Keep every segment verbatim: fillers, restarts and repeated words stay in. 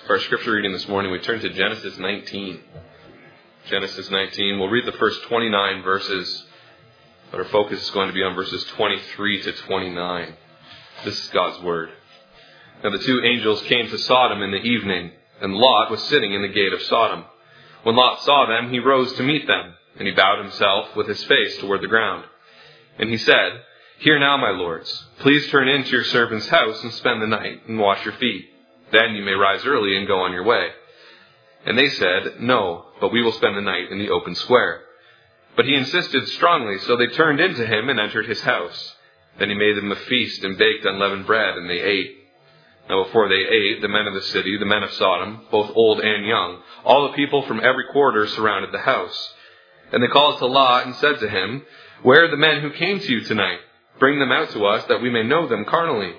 For our scripture reading this morning, we turn to Genesis nineteen. Genesis nineteen. We'll read the first twenty-nine verses, but our focus is going to be on verses twenty-three to twenty-nine. This is God's word. Now the two angels came to Sodom in the evening, and Lot was sitting in the gate of Sodom. When Lot saw them, he rose to meet them, and he bowed himself with his face toward the ground. And he said, "Hear now, my lords, please turn into your servant's house and spend the night and wash your feet. Then you may rise early and go on your way." And they said, "No, but we will spend the night in the open square." But he insisted strongly, so they turned into him and entered his house. Then he made them a feast and baked unleavened bread, and they ate. Now before they ate, the men of the city, the men of Sodom, both old and young, all the people from every quarter surrounded the house. And they called to Lot and said to him, "Where are the men who came to you tonight? Bring them out to us, that we may know them carnally."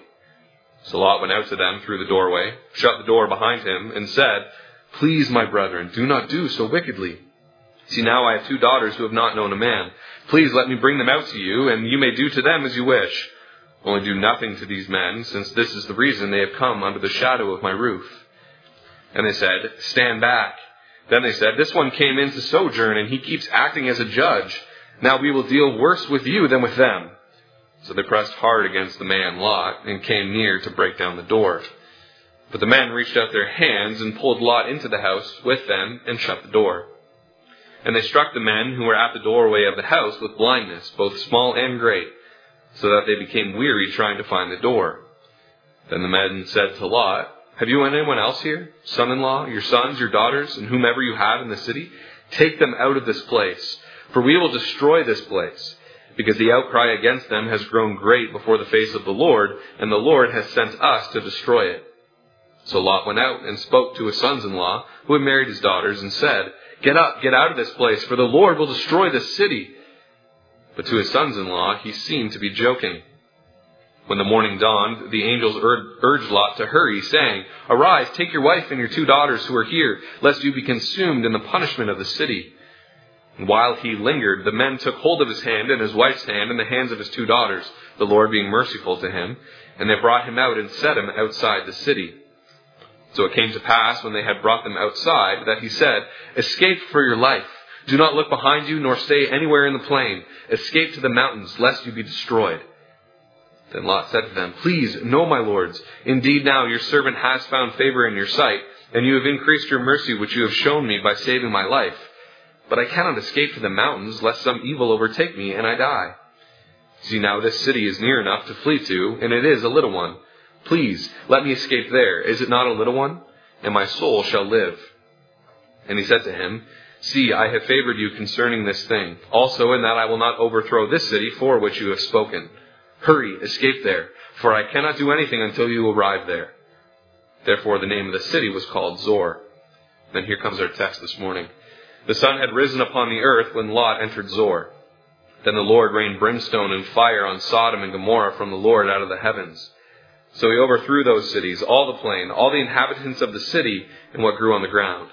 So Lot went out to them through the doorway, shut the door behind him, and said, "Please, my brethren, do not do so wickedly. See, now I have two daughters who have not known a man. Please let me bring them out to you, and you may do to them as you wish. Only do nothing to these men, since this is the reason they have come under the shadow of my roof." And they said, "Stand back." Then they said, "This one came in to sojourn, and he keeps acting as a judge. Now we will deal worse with you than with them." So they pressed hard against the man Lot, and came near to break down the door. But the men reached out their hands and pulled Lot into the house with them and shut the door. And they struck the men who were at the doorway of the house with blindness, both small and great, so that they became weary trying to find the door. Then the men said to Lot, "Have you anyone else here? Son-in-law, your sons, your daughters, and whomever you have in the city? Take them out of this place, for we will destroy this place, because the outcry against them has grown great before the face of the Lord, and the Lord has sent us to destroy it." So Lot went out and spoke to his sons-in-law, who had married his daughters, and said, "Get up, get out of this place, for the Lord will destroy this city." But to his sons-in-law he seemed to be joking. When the morning dawned, the angels ur- urged Lot to hurry, saying, "Arise, take your wife and your two daughters who are here, lest you be consumed in the punishment of the city." And while he lingered, the men took hold of his hand and his wife's hand and the hands of his two daughters, the Lord being merciful to him, and they brought him out and set him outside the city. So it came to pass, when they had brought them outside, that he said, "Escape for your life. Do not look behind you, nor stay anywhere in the plain. Escape to the mountains, lest you be destroyed." Then Lot said to them, "Please, no, my lords. Indeed now your servant has found favor in your sight, and you have increased your mercy which you have shown me by saving my life. But I cannot escape to the mountains, lest some evil overtake me and I die. See, now this city is near enough to flee to, and it is a little one. Please, let me escape there. Is it not a little one? And my soul shall live." And he said to him, "See, I have favored you concerning this thing, also in that I will not overthrow this city for which you have spoken. Hurry, escape there, for I cannot do anything until you arrive there." Therefore the name of the city was called Zor. Then here comes our text this morning. The sun had risen upon the earth when Lot entered Zor. Then the Lord rained brimstone and fire on Sodom and Gomorrah from the Lord out of the heavens. So he overthrew those cities, all the plain, all the inhabitants of the city, and what grew on the ground.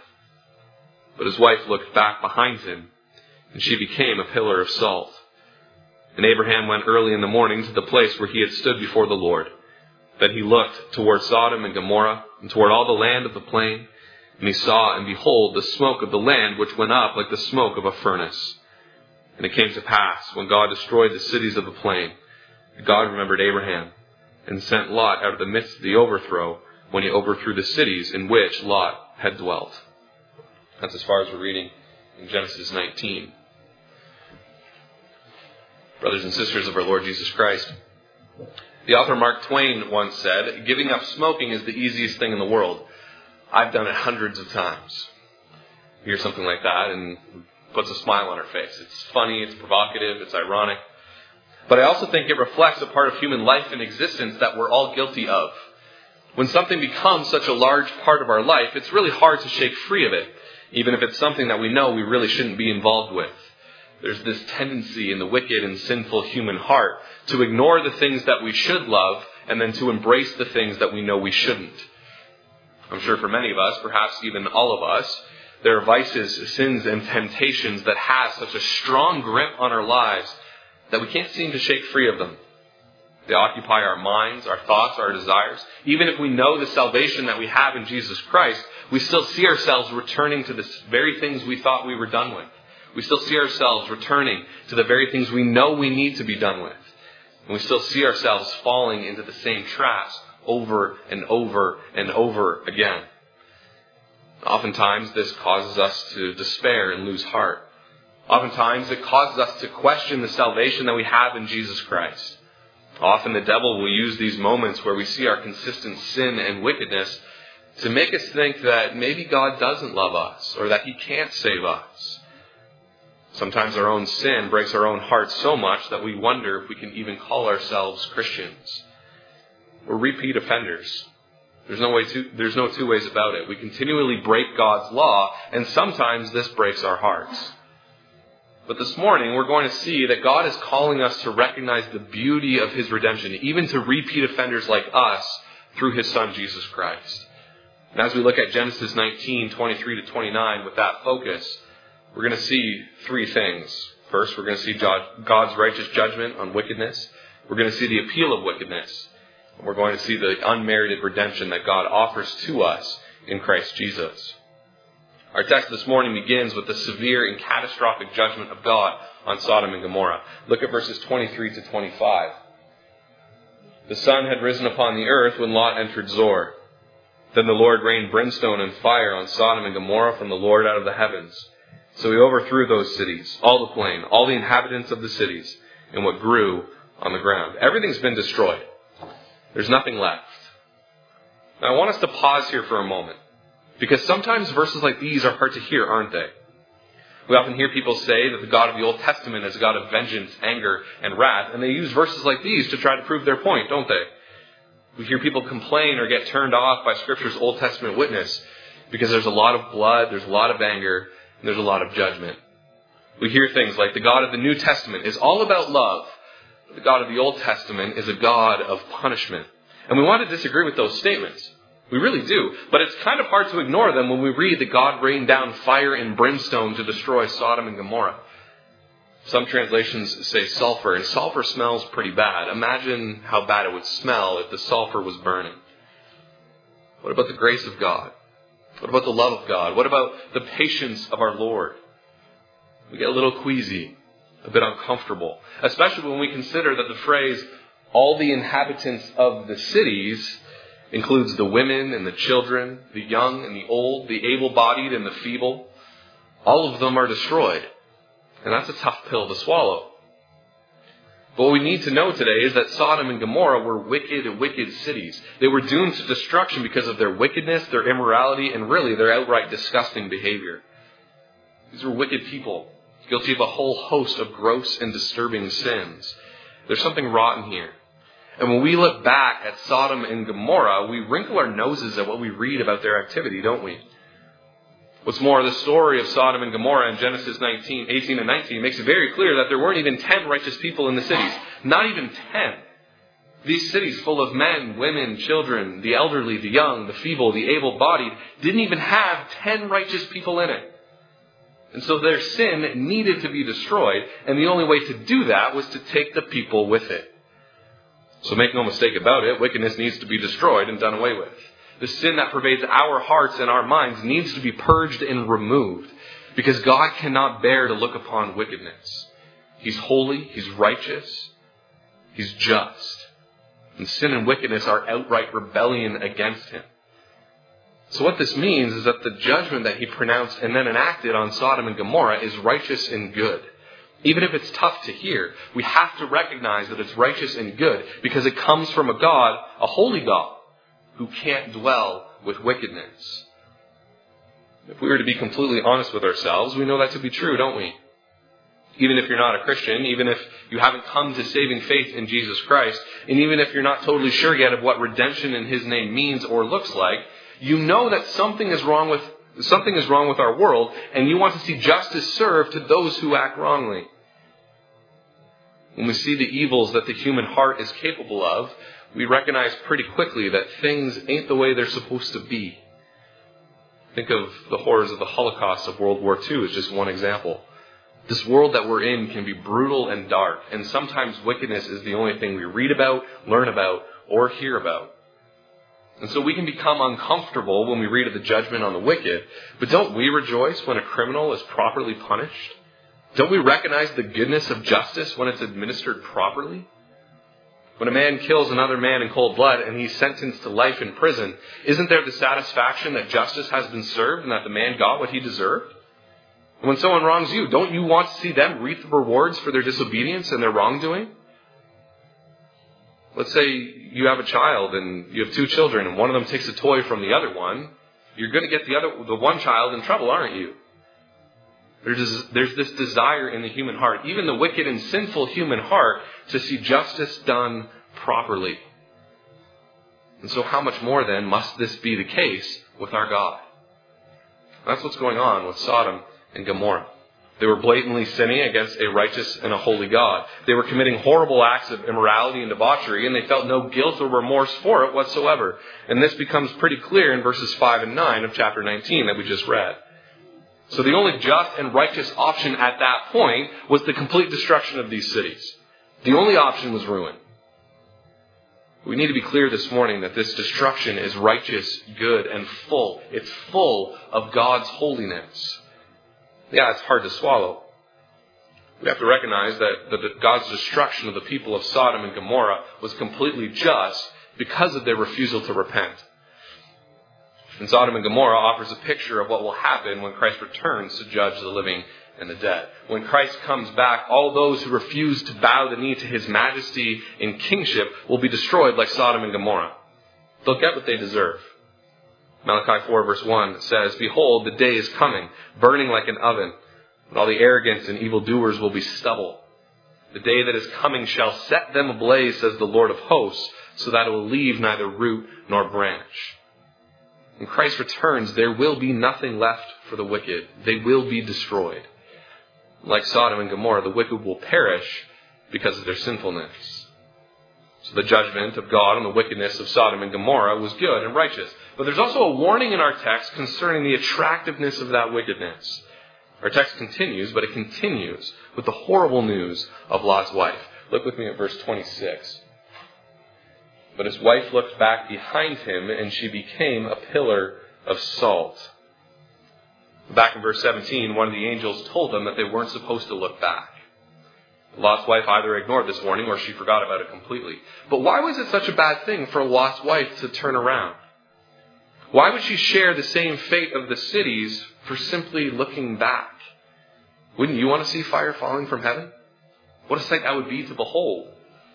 But his wife looked back behind him, and she became a pillar of salt. And Abraham went early in the morning to the place where he had stood before the Lord. Then he looked toward Sodom and Gomorrah, and toward all the land of the plain, and he saw, and behold, the smoke of the land which went up like the smoke of a furnace. And it came to pass, when God destroyed the cities of the plain, that God remembered Abraham, and sent Lot out of the midst of the overthrow, when he overthrew the cities in which Lot had dwelt. That's as far as we're reading in Genesis nineteen. Brothers and sisters of our Lord Jesus Christ, the author Mark Twain once said, "Giving up smoking is the easiest thing in the world. I've done it hundreds of times." You hear something like that and it puts a smile on our face. It's funny, it's provocative, it's ironic. But I also think it reflects a part of human life and existence that we're all guilty of. When something becomes such a large part of our life, it's really hard to shake free of it, even if it's something that we know we really shouldn't be involved with. There's this tendency in the wicked and sinful human heart to ignore the things that we should love and then to embrace the things that we know we shouldn't. I'm sure for many of us, perhaps even all of us, there are vices, sins, and temptations that have such a strong grip on our lives that we can't seem to shake free of them. They occupy our minds, our thoughts, our desires. Even if we know the salvation that we have in Jesus Christ, we still see ourselves returning to the very things we thought we were done with. We still see ourselves returning to the very things we know we need to be done with. And we still see ourselves falling into the same traps over and over and over again. Oftentimes, this causes us to despair and lose heart. Oftentimes, it causes us to question the salvation that we have in Jesus Christ. Often the devil will use these moments where we see our consistent sin and wickedness to make us think that maybe God doesn't love us or that he can't save us. Sometimes our own sin breaks our own hearts so much that we wonder if we can even call ourselves Christians. We're repeat offenders. There's no way to, there's no two ways about it. We continually break God's law, and sometimes this breaks our hearts. But this morning, we're going to see that God is calling us to recognize the beauty of his redemption, even to repeat offenders like us, through his Son, Jesus Christ. And as we look at Genesis nineteen, twenty-three to twenty-nine, with that focus, we're going to see three things. First, we're going to see God's righteous judgment on wickedness. We're going to see the appeal of wickedness. And we're going to see the unmerited redemption that God offers to us in Christ Jesus. Our text this morning begins with the severe and catastrophic judgment of God on Sodom and Gomorrah. Look at verses twenty-three to twenty-five. The sun had risen upon the earth when Lot entered Zoar. Then the Lord rained brimstone and fire on Sodom and Gomorrah from the Lord out of the heavens. So he overthrew those cities, all the plain, all the inhabitants of the cities, and what grew on the ground. Everything's been destroyed. There's nothing left. Now I want us to pause here for a moment, because sometimes verses like these are hard to hear, aren't they? We often hear people say that the God of the Old Testament is a God of vengeance, anger, and wrath, and they use verses like these to try to prove their point, don't they? We hear people complain or get turned off by Scripture's Old Testament witness because there's a lot of blood, there's a lot of anger, and there's a lot of judgment. We hear things like the God of the New Testament is all about love, but the God of the Old Testament is a God of punishment. And we want to disagree with those statements. We really do. But it's kind of hard to ignore them when we read that God rained down fire and brimstone to destroy Sodom and Gomorrah. Some translations say sulfur, and sulfur smells pretty bad. Imagine how bad it would smell if the sulfur was burning. What about the grace of God? What about the love of God? What about the patience of our Lord? We get a little queasy, a bit uncomfortable, especially when we consider that the phrase, all the inhabitants of the cities, includes the women and the children, the young and the old, the able-bodied and the feeble. All of them are destroyed. And that's a tough pill to swallow. But what we need to know today is that Sodom and Gomorrah were wicked, wicked cities. They were doomed to destruction because of their wickedness, their immorality, and really their outright disgusting behavior. These were wicked people, guilty of a whole host of gross and disturbing sins. There's something rotten here. And when we look back at Sodom and Gomorrah, we wrinkle our noses at what we read about their activity, don't we? What's more, the story of Sodom and Gomorrah in Genesis nineteen, eighteen and nineteen makes it very clear that there weren't even ten righteous people in the cities. Not even ten. These cities full of men, women, children, the elderly, the young, the feeble, the able-bodied, didn't even have ten righteous people in it. And so their sin needed to be destroyed, and the only way to do that was to take the people with it. So make no mistake about it, wickedness needs to be destroyed and done away with. The sin that pervades our hearts and our minds needs to be purged and removed, because God cannot bear to look upon wickedness. He's holy, He's righteous, He's just. And sin and wickedness are outright rebellion against Him. So what this means is that the judgment that He pronounced and then enacted on Sodom and Gomorrah is righteous and good. Even if it's tough to hear, we have to recognize that it's righteous and good because it comes from a God, a holy God, who can't dwell with wickedness. If we were to be completely honest with ourselves, we know that to be true, don't we? Even if you're not a Christian, even if you haven't come to saving faith in Jesus Christ, and even if you're not totally sure yet of what redemption in His name means or looks like, you know that something is wrong with something is wrong with our world, and you want to see justice served to those who act wrongly. When we see the evils that the human heart is capable of, we recognize pretty quickly that things ain't the way they're supposed to be. Think of the horrors of the Holocaust of World War Two as just one example. This world that we're in can be brutal and dark, and sometimes wickedness is the only thing we read about, learn about, or hear about. And so we can become uncomfortable when we read of the judgment on the wicked, but don't we rejoice when a criminal is properly punished? Don't we recognize the goodness of justice when it's administered properly? When a man kills another man in cold blood and he's sentenced to life in prison, isn't there the satisfaction that justice has been served and that the man got what he deserved? And when someone wrongs you, don't you want to see them reap the rewards for their disobedience and their wrongdoing? Let's say you have a child and you have two children and one of them takes a toy from the other one. You're going to get the other, the one child in trouble, aren't you? There's, there's this desire in the human heart, even the wicked and sinful human heart, to see justice done properly. And so how much more then must this be the case with our God? That's what's going on with Sodom and Gomorrah. They were blatantly sinning against a righteous and a holy God. They were committing horrible acts of immorality and debauchery, and they felt no guilt or remorse for it whatsoever. And this becomes pretty clear in verses five and nine of chapter nineteen that we just read. So the only just and righteous option at that point was the complete destruction of these cities. The only option was ruin. We need to be clear this morning that this destruction is righteous, good, and full. It's full of God's holiness. Yeah, it's hard to swallow. We have to recognize that the, God's destruction of the people of Sodom and Gomorrah was completely just because of their refusal to repent. And Sodom and Gomorrah offers a picture of what will happen when Christ returns to judge the living and the dead. When Christ comes back, all those who refuse to bow the knee to his majesty and kingship will be destroyed like Sodom and Gomorrah. They'll get what they deserve. Malachi four verse one says, "Behold, the day is coming, burning like an oven, and all the arrogant and evildoers will be stubble. The day that is coming shall set them ablaze, says the Lord of hosts, so that it will leave neither root nor branch." When Christ returns, there will be nothing left for the wicked. They will be destroyed. Like Sodom and Gomorrah, the wicked will perish because of their sinfulness. So the judgment of God on the wickedness of Sodom and Gomorrah was good and righteous. But there's also a warning in our text concerning the attractiveness of that wickedness. Our text continues, but it continues with the horrible news of Lot's wife. Look with me at verse twenty-six. "But his wife looked back behind him, and she became a pillar of salt." Back in verse seventeen, one of the angels told them that they weren't supposed to look back. Lot's wife either ignored this warning or she forgot about it completely. But why was it such a bad thing for Lot's wife to turn around? Why would she share the same fate of the cities for simply looking back? Wouldn't you want to see fire falling from heaven? What a sight that would be to behold.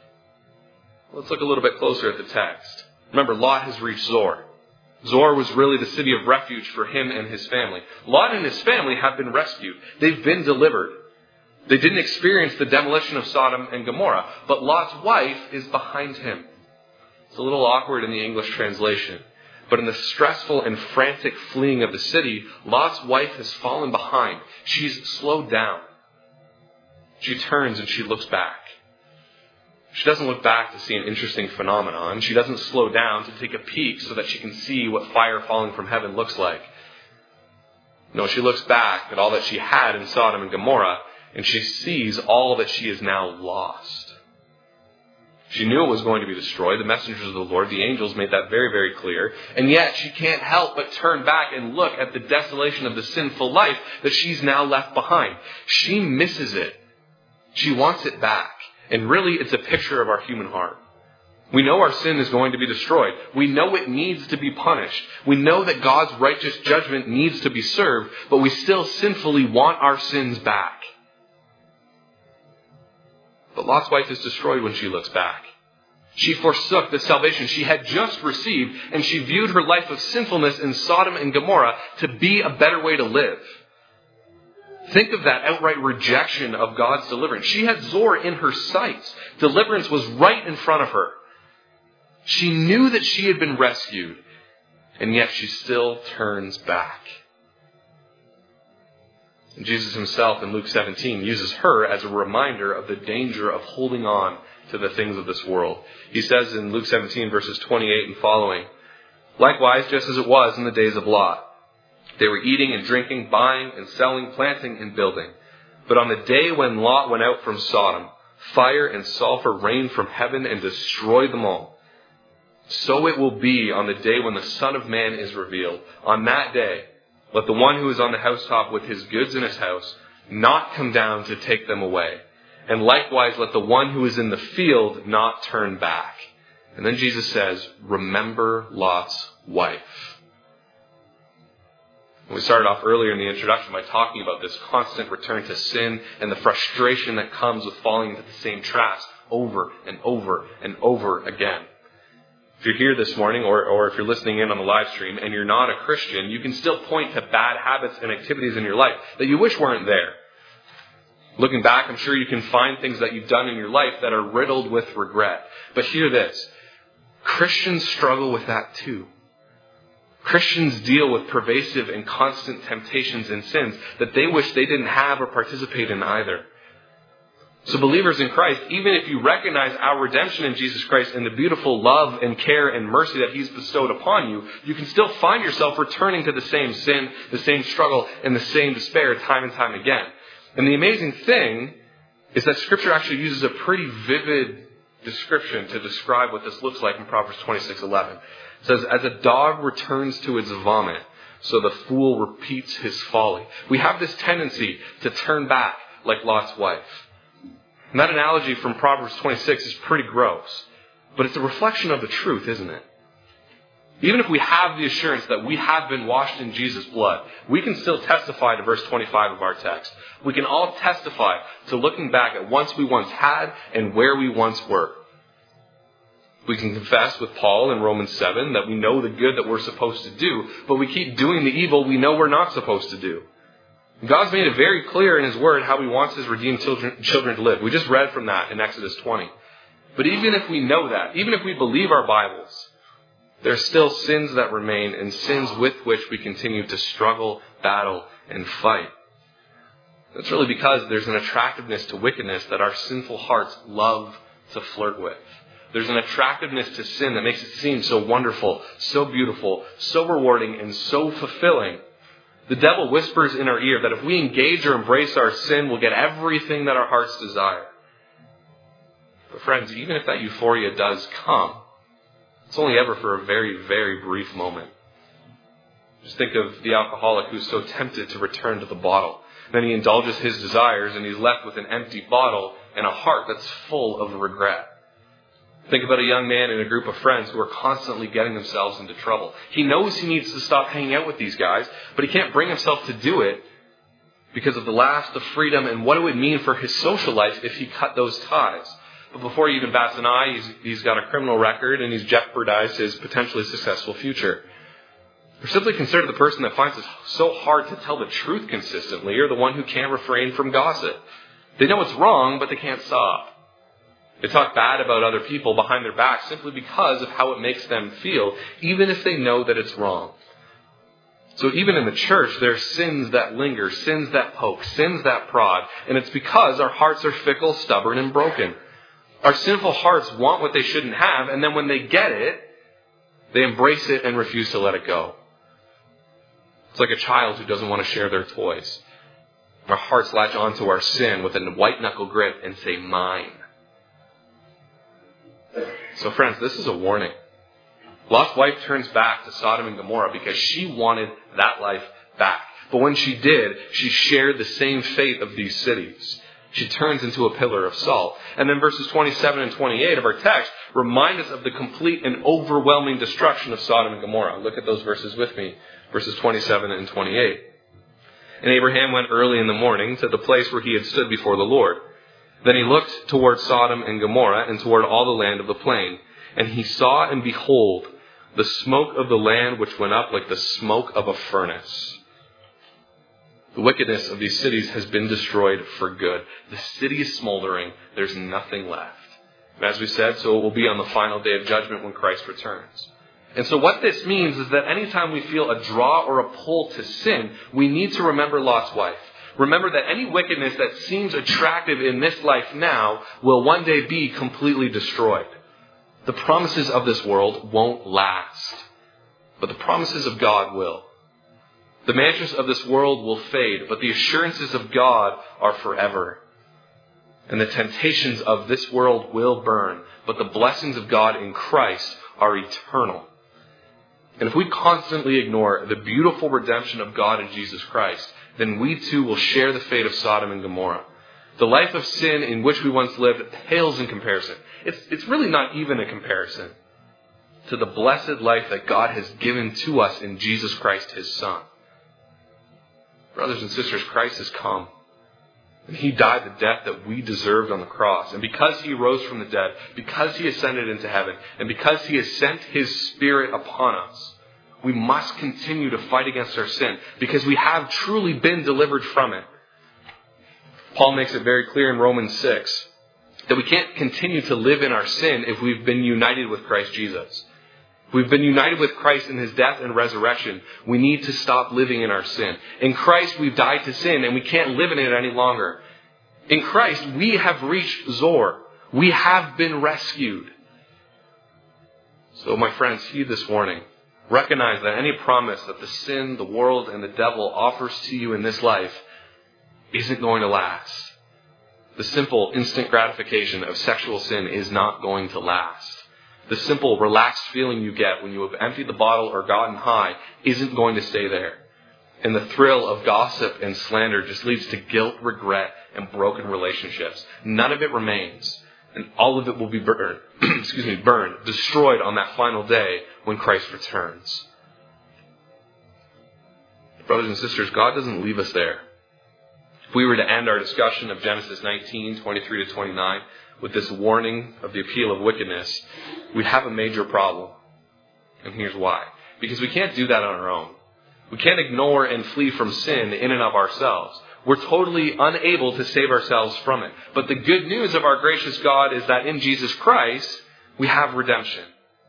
Let's look a little bit closer at the text. Remember, Lot has reached Zoar. Zoar was really the city of refuge for him and his family. Lot and his family have been rescued. They've been delivered. They didn't experience the demolition of Sodom and Gomorrah, but Lot's wife is behind him. It's a little awkward in the English translation, but in the stressful and frantic fleeing of the city, Lot's wife has fallen behind. She's slowed down. She turns and she looks back. She doesn't look back to see an interesting phenomenon. She doesn't slow down to take a peek so that she can see what fire falling from heaven looks like. No, she looks back at all that she had in Sodom and Gomorrah, and she sees all that she is now lost. She knew it was going to be destroyed. The messengers of the Lord, the angels, made that very, very clear. And yet she can't help but turn back and look at the desolation of the sinful life that she's now left behind. She misses it. She wants it back. And really, it's a picture of our human heart. We know our sin is going to be destroyed. We know it needs to be punished. We know that God's righteous judgment needs to be served, but we still sinfully want our sins back. But Lot's wife is destroyed when she looks back. She forsook the salvation she had just received, and she viewed her life of sinfulness in Sodom and Gomorrah to be a better way to live. Think of that outright rejection of God's deliverance. She had Zoar in her sights. Deliverance was right in front of her. She knew that she had been rescued, and yet she still turns back. And Jesus himself in Luke seventeen uses her as a reminder of the danger of holding on to the things of this world. He says in Luke seventeen verses twenty-eight and following, "Likewise, just as it was in the days of Lot, they were eating and drinking, buying and selling, planting and building. But on the day when Lot went out from Sodom, fire and sulfur rained from heaven and destroyed them all. So it will be on the day when the Son of Man is revealed. On that day, let the one who is on the housetop with his goods in his house not come down to take them away. And likewise, let the one who is in the field not turn back. And then Jesus says, remember Lot's wife. We started off earlier in the introduction by talking about this constant return to sin and the frustration that comes with falling into the same traps over and over and over again. If you're here this morning, or, or if you're listening in on the live stream and you're not a Christian, you can still point to bad habits and activities in your life that you wish weren't there. Looking back, I'm sure you can find things that you've done in your life that are riddled with regret. But hear this. Christians struggle with that too. Christians deal with pervasive and constant temptations and sins that they wish they didn't have or participate in either. So believers in Christ, even if you recognize our redemption in Jesus Christ and the beautiful love and care and mercy that He's bestowed upon you, you can still find yourself returning to the same sin, the same struggle, and the same despair time and time again. And the amazing thing is that Scripture actually uses a pretty vivid description to describe what this looks like in Proverbs twenty-six eleven. It says, as a dog returns to its vomit, so the fool repeats his folly. We have this tendency to turn back like Lot's wife. And that analogy from Proverbs twenty-six is pretty gross, but it's a reflection of the truth, isn't it? Even if we have the assurance that we have been washed in Jesus' blood, we can still testify to verse twenty-five of our text. We can all testify to looking back at once we once had and where we once were. We can confess with Paul in Romans seven that we know the good that we're supposed to do, but we keep doing the evil we know we're not supposed to do. God's made it very clear in His Word how He wants His redeemed children, children to live. We just read from that in Exodus twenty. But even if we know that, even if we believe our Bibles, there are still sins that remain and sins with which we continue to struggle, battle, and fight. That's really because there's an attractiveness to wickedness that our sinful hearts love to flirt with. There's an attractiveness to sin that makes it seem so wonderful, so beautiful, so rewarding, and so fulfilling. The devil whispers in our ear that if we engage or embrace our sin, we'll get everything that our hearts desire. But friends, even if that euphoria does come, it's only ever for a very, very brief moment. Just think of the alcoholic who's so tempted to return to the bottle. Then he indulges his desires and he's left with an empty bottle and a heart that's full of regret. Think about a young man in a group of friends who are constantly getting themselves into trouble. He knows he needs to stop hanging out with these guys, but he can't bring himself to do it because of the last of freedom and what it would mean for his social life if he cut those ties. But before he even bats an eye, he's, he's got a criminal record and he's jeopardized his potentially successful future. Or simply consider the person that finds it so hard to tell the truth consistently, or the one who can't refrain from gossip. They know it's wrong, but they can't stop. They talk bad about other people behind their back simply because of how it makes them feel, even if they know that it's wrong. So even in the church, there are sins that linger, sins that poke, sins that prod, and it's because our hearts are fickle, stubborn, and broken. Our sinful hearts want what they shouldn't have, and then when they get it, they embrace it and refuse to let it go. It's like a child who doesn't want to share their toys. Our hearts latch onto our sin with a white-knuckle grip and say, mine. So friends, this is a warning. Lot's wife turns back to Sodom and Gomorrah because she wanted that life back. But when she did, she shared the same fate of these cities. She turns into a pillar of salt. And then verses twenty-seven and twenty-eight of our text remind us of the complete and overwhelming destruction of Sodom and Gomorrah. Look at those verses with me. Verses twenty-seven and twenty-eight. And Abraham went early in the morning to the place where he had stood before the Lord. Then he looked toward Sodom and Gomorrah and toward all the land of the plain. And he saw and behold the smoke of the land which went up like the smoke of a furnace. The wickedness of these cities has been destroyed for good. The city is smoldering. There's nothing left. And as we said, so it will be on the final day of judgment when Christ returns. And so what this means is that anytime we feel a draw or a pull to sin, we need to remember Lot's wife. Remember that any wickedness that seems attractive in this life now will one day be completely destroyed. The promises of this world won't last, but the promises of God will. The mansions of this world will fade, but the assurances of God are forever. And the temptations of this world will burn, but the blessings of God in Christ are eternal. And if we constantly ignore the beautiful redemption of God in Jesus Christ, then we too will share the fate of Sodom and Gomorrah. The life of sin in which we once lived pales in comparison. It's, it's really not even a comparison to the blessed life that God has given to us in Jesus Christ, His Son. Brothers and sisters, Christ has come. And He died the death that we deserved on the cross. And because He rose from the dead, because He ascended into heaven, and because He has sent His Spirit upon us, we must continue to fight against our sin because we have truly been delivered from it. Paul makes it very clear in Romans six that we can't continue to live in our sin if we've been united with Christ Jesus. If we've been united with Christ in His death and resurrection, we need to stop living in our sin. In Christ, we've died to sin and we can't live in it any longer. In Christ, we have reached Zor. We have been rescued. So, my friends, heed this warning. Recognize that any promise that the sin, the world, and the devil offers to you in this life isn't going to last. The simple, instant gratification of sexual sin is not going to last. The simple, relaxed feeling you get when you have emptied the bottle or gotten high isn't going to stay there. And the thrill of gossip and slander just leads to guilt, regret, and broken relationships. None of it remains. And all of it will be burned, excuse me, burned, destroyed on that final day when Christ returns. Brothers and sisters, God doesn't leave us there. If we were to end our discussion of Genesis nineteen, twenty-three to twenty-nine, with this warning of the appeal of wickedness, we'd have a major problem. And here's why. Because we can't do that on our own. We can't ignore and flee from sin in and of ourselves. We're totally unable to save ourselves from it. But the good news of our gracious God is that in Jesus Christ, we have redemption.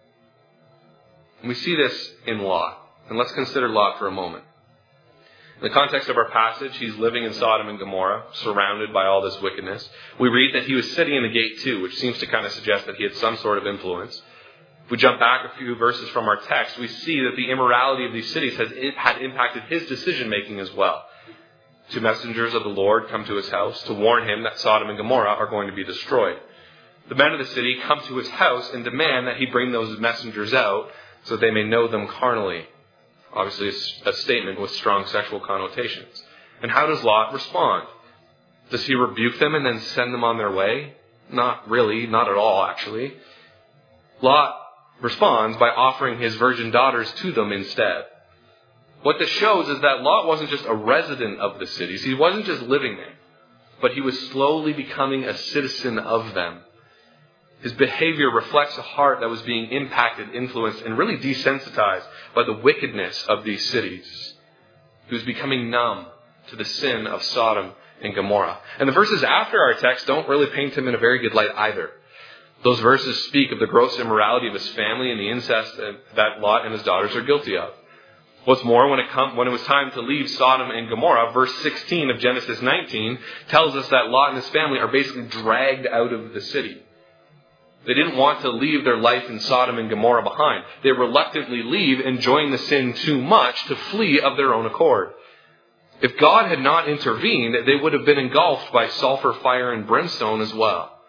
And we see this in Lot. And let's consider Lot for a moment. In the context of our passage, he's living in Sodom and Gomorrah, surrounded by all this wickedness. We read that he was sitting in the gate too, which seems to kind of suggest that he had some sort of influence. If we jump back a few verses from our text, we see that the immorality of these cities has had impacted his decision-making as well. Two messengers of the Lord come to his house to warn him that Sodom and Gomorrah are going to be destroyed. The men of the city come to his house and demand that he bring those messengers out so that they may know them carnally. Obviously, a statement with strong sexual connotations. And how does Lot respond? Does he rebuke them and then send them on their way? Not really, not at all, actually. Lot responds by offering his virgin daughters to them instead. What this shows is that Lot wasn't just a resident of the cities. He wasn't just living there, but he was slowly becoming a citizen of them. His behavior reflects a heart that was being impacted, influenced, and really desensitized by the wickedness of these cities. He was becoming numb to the sin of Sodom and Gomorrah. And the verses after our text don't really paint him in a very good light either. Those verses speak of the gross immorality of his family and the incest that Lot and his daughters are guilty of. What's more, when it, come, when it was time to leave Sodom and Gomorrah, verse sixteen of Genesis nineteen tells us that Lot and his family are basically dragged out of the city. They didn't want to leave their life in Sodom and Gomorrah behind. They reluctantly leave, enjoying the sin too much to flee of their own accord. If God had not intervened, they would have been engulfed by sulfur, fire, and brimstone as well.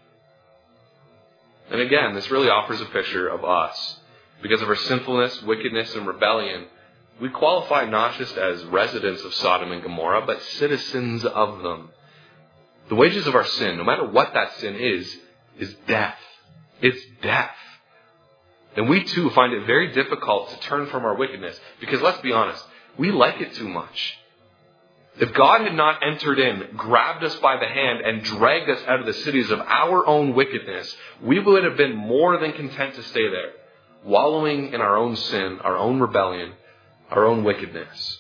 And again, this really offers a picture of us. Because of our sinfulness, wickedness, and rebellion, we qualify not just as residents of Sodom and Gomorrah, but citizens of them. The wages of our sin, no matter what that sin is, is death. It's death. And we too find it very difficult to turn from our wickedness because, let's be honest, we like it too much. If God had not entered in, grabbed us by the hand, and dragged us out of the cities of our own wickedness, we would have been more than content to stay there, wallowing in our own sin, our own rebellion, our own wickedness.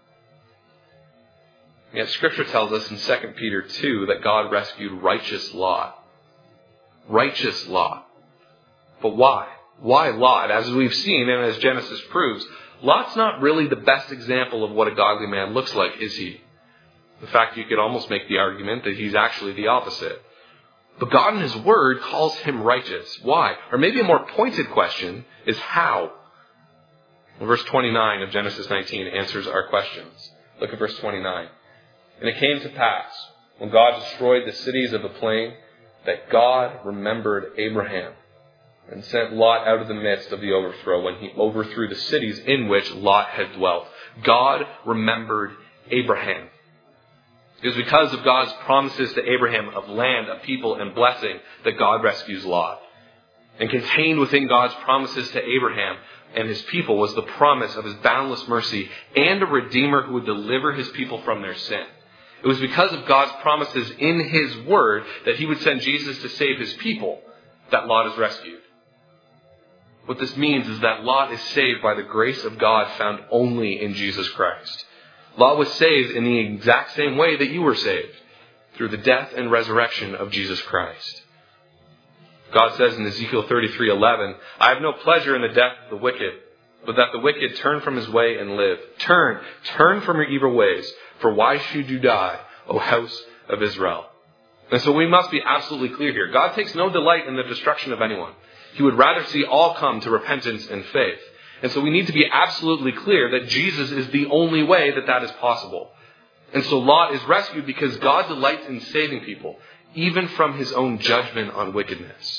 Yet Scripture tells us in Second Peter two that God rescued righteous Lot. Righteous Lot. But why? Why Lot? As we've seen and as Genesis proves, Lot's not really the best example of what a godly man looks like, is he? In fact, you could almost make the argument that he's actually the opposite. But God in His Word calls him righteous. Why? Or maybe a more pointed question is how? Well, verse twenty-nine of Genesis nineteen answers our questions. Look at verse twenty-nine. And it came to pass, when God destroyed the cities of the plain, that God remembered Abraham and sent Lot out of the midst of the overthrow when he overthrew the cities in which Lot had dwelt. God remembered Abraham. It was because of God's promises to Abraham of land, of people, and blessing that God rescues Lot. And contained within God's promises to Abraham and his people was the promise of his boundless mercy and a Redeemer who would deliver his people from their sin. It was because of God's promises in his word that he would send Jesus to save his people that Lot is rescued. What this means is that Lot is saved by the grace of God found only in Jesus Christ. Lot was saved in the exact same way that you were saved, through the death and resurrection of Jesus Christ. God says in Ezekiel thirty-three eleven, I have no pleasure in the death of the wicked, but that the wicked turn from his way and live. Turn, turn from your evil ways, for why should you die, O house of Israel? And so we must be absolutely clear here. God takes no delight in the destruction of anyone. He would rather see all come to repentance and faith. And so we need to be absolutely clear that Jesus is the only way that that is possible. And so Lot is rescued because God delights in saving people, even from his own judgment on wickedness.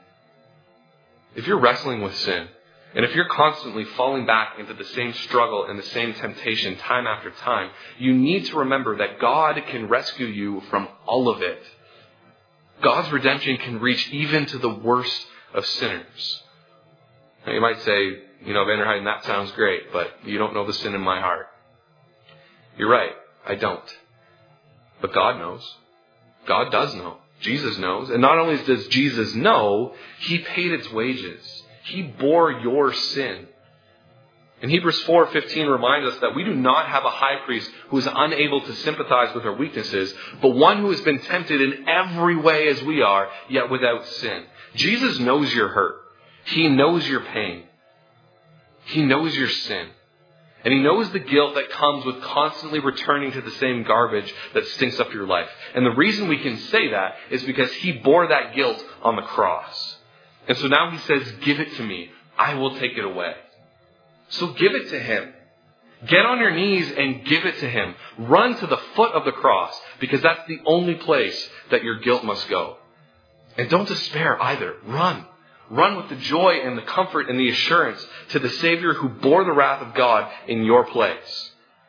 If you're wrestling with sin, and if you're constantly falling back into the same struggle and the same temptation time after time, you need to remember that God can rescue you from all of it. God's redemption can reach even to the worst of sinners. Now you might say, you know, Vanderheiden, that sounds great, but you don't know the sin in my heart. You're right, I don't. But God knows. God does know. Jesus knows. And not only does Jesus know, he paid its wages. He bore your sin. And Hebrews four fifteen reminds us that we do not have a high priest who is unable to sympathize with our weaknesses, but one who has been tempted in every way as we are, yet without sin. Jesus knows your hurt. He knows your pain. He knows your sin. And he knows the guilt that comes with constantly returning to the same garbage that stinks up your life. And the reason we can say that is because he bore that guilt on the cross. And so now he says, give it to me. I will take it away. So give it to him. Get on your knees and give it to him. Run to the foot of the cross, because that's the only place that your guilt must go. And don't despair either. Run. Run with the joy and the comfort and the assurance to the Savior who bore the wrath of God in your place.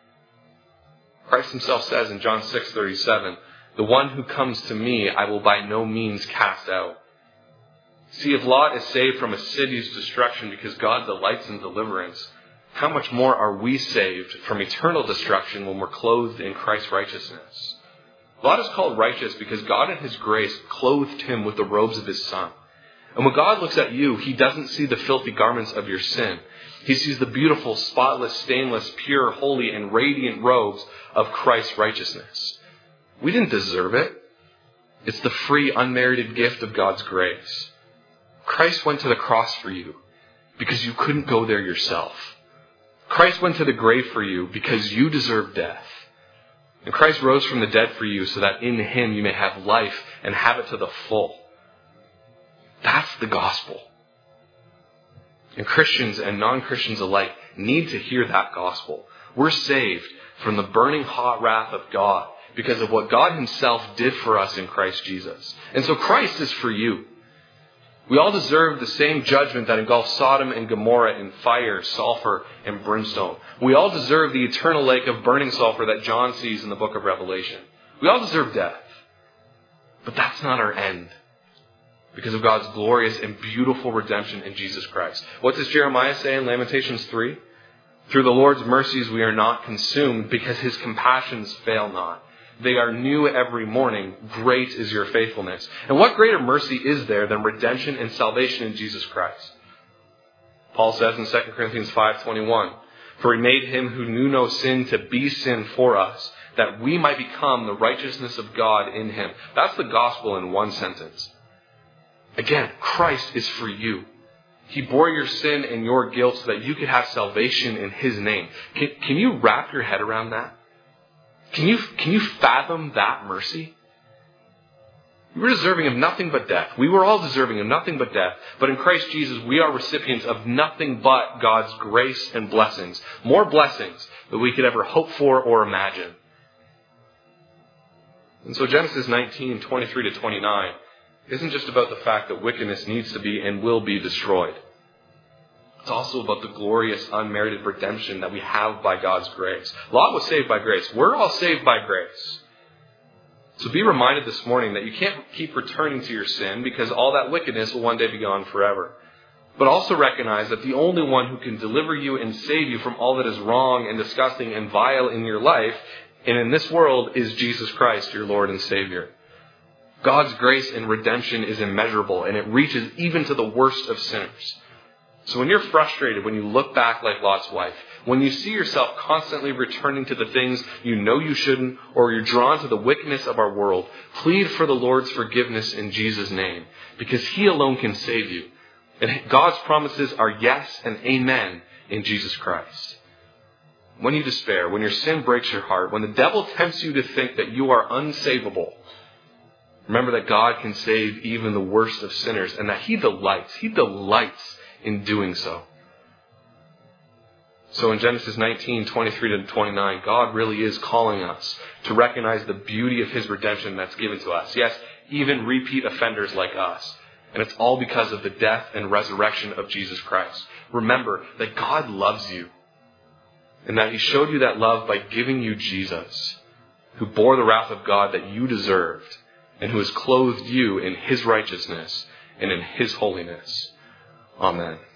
Christ himself says in John six thirty-seven, the one who comes to me I will by no means cast out. See, if Lot is saved from a city's destruction because God delights in deliverance, how much more are we saved from eternal destruction when we're clothed in Christ's righteousness? Lot is called righteous because God in his grace clothed him with the robes of his Son. And when God looks at you, he doesn't see the filthy garments of your sin. He sees the beautiful, spotless, stainless, pure, holy, and radiant robes of Christ's righteousness. We didn't deserve it. It's the free, unmerited gift of God's grace. Christ went to the cross for you because you couldn't go there yourself. Christ went to the grave for you because you deserve death. And Christ rose from the dead for you so that in him you may have life and have it to the full. That's the gospel. And Christians and non-Christians alike need to hear that gospel. We're saved from the burning hot wrath of God because of what God himself did for us in Christ Jesus. And so Christ is for you. We all deserve the same judgment that engulfs Sodom and Gomorrah in fire, sulfur, and brimstone. We all deserve the eternal lake of burning sulfur that John sees in the book of Revelation. We all deserve death. But that's not our end, because of God's glorious and beautiful redemption in Jesus Christ. What does Jeremiah say in Lamentations three? Through the Lord's mercies we are not consumed, because his compassions fail not. They are new every morning. Great is your faithfulness. And what greater mercy is there than redemption and salvation in Jesus Christ? Paul says in Second Corinthians five twenty-one, for he made him who knew no sin to be sin for us, that we might become the righteousness of God in him. That's the gospel in one sentence. Again, Christ is for you. He bore your sin and your guilt so that you could have salvation in his name. Can, can you wrap your head around that? Can you, can you fathom that mercy? We were deserving of nothing but death. We were all deserving of nothing but death. But in Christ Jesus, we are recipients of nothing but God's grace and blessings. More blessings than we could ever hope for or imagine. And so Genesis nineteen, twenty-three to twenty-nine isn't just about the fact that wickedness needs to be and will be destroyed. It's also about the glorious, unmerited redemption that we have by God's grace. Lot was saved by grace. We're all saved by grace. So be reminded this morning that you can't keep returning to your sin because all that wickedness will one day be gone forever. But also recognize that the only one who can deliver you and save you from all that is wrong and disgusting and vile in your life and in this world is Jesus Christ, your Lord and Savior. God's grace and redemption is immeasurable, and it reaches even to the worst of sinners. So when you're frustrated, when you look back like Lot's wife, when you see yourself constantly returning to the things you know you shouldn't, or you're drawn to the wickedness of our world, plead for the Lord's forgiveness in Jesus' name, because He alone can save you. And God's promises are yes and amen in Jesus Christ. When you despair, when your sin breaks your heart, when the devil tempts you to think that you are unsavable, remember that God can save even the worst of sinners, and that He delights, He delights in doing so. So in Genesis nineteen, twenty-three to twenty-nine, God really is calling us to recognize the beauty of His redemption that's given to us. Yes, even repeat offenders like us. And it's all because of the death and resurrection of Jesus Christ. Remember that God loves you. And that He showed you that love by giving you Jesus, who bore the wrath of God that you deserved, and who has clothed you in His righteousness and in His holiness. Amen.